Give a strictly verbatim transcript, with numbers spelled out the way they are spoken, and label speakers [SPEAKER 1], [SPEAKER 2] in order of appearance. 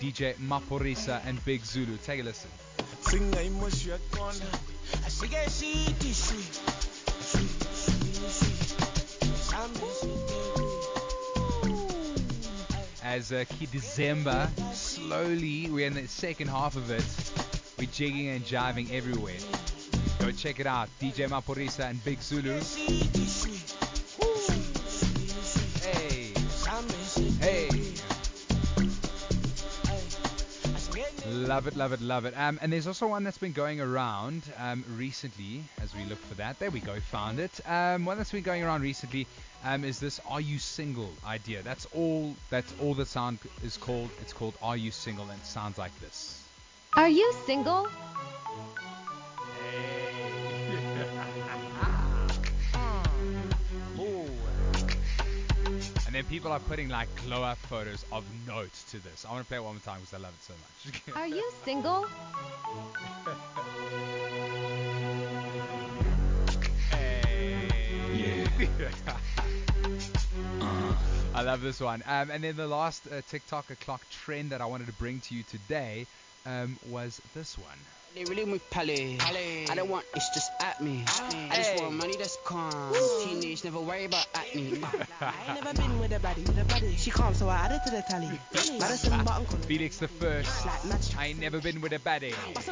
[SPEAKER 1] D J Maphorisa and Big Zulu. Take a listen. As uh, Key December, slowly, we're in the second half of it. We're jigging and jiving everywhere. Go check it out. D J Maphorisa and Big Zulu. Hey. Hey. Love it, love it, love it. Um, and there's also one that's been going around um, recently, as we look for that. There we go, found it. Um, one that's been going around recently um, is this "Are You Single" idea. That's all. That's all the sound is called. It's called "Are You Single," and it sounds like this.
[SPEAKER 2] Are you single?
[SPEAKER 1] And then people are putting like glow up photos of notes to this. I want to play it one more time because I love it so much.
[SPEAKER 2] Are you single?
[SPEAKER 1] Hey. Yeah. uh. I love this one. Um, and then the last uh, TikTok o'clock trend that I wanted to bring to you today um, was this one.
[SPEAKER 3] They really with Pally. I don't want it's just at me.
[SPEAKER 1] Hey.
[SPEAKER 3] I just want money that's calm. Teenage, never worry about acne.
[SPEAKER 4] I ain't never been with a baddie. She calm, so I added to the tally. Madison button.
[SPEAKER 1] Felix the First. I ain't never been with a baddie.